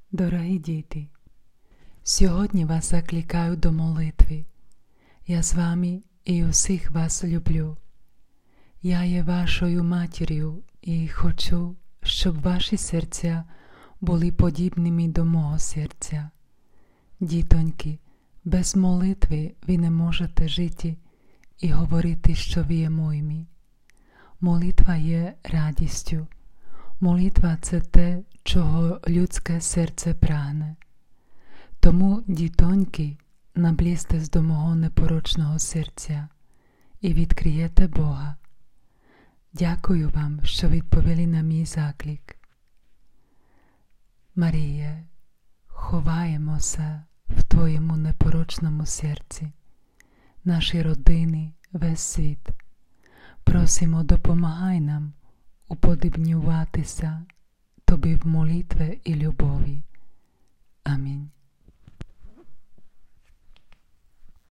Дорогі діти, сьогодні вас закликаю до молитви. Я з вами і усіх вас люблю. Я є вашою матір'ю і хочу, щоб ваші серця були подібними до мого серця. Дітоньки, без молитви ви не можете жити і говорити, що ви є моїми. Молитва є радістю. Молитва – це те, чого людське серце прагне. Тому, дітоньки, наблизьтесь до мого непорочного серця і відкриєте Бога. Дякую вам, що відповіли на мій заклик. Маріє, ховаємося в Твоєму непорочному серці, наші родини, весь світ. Просимо, допомагай нам уподібнюватися Тобі в молитві і любові.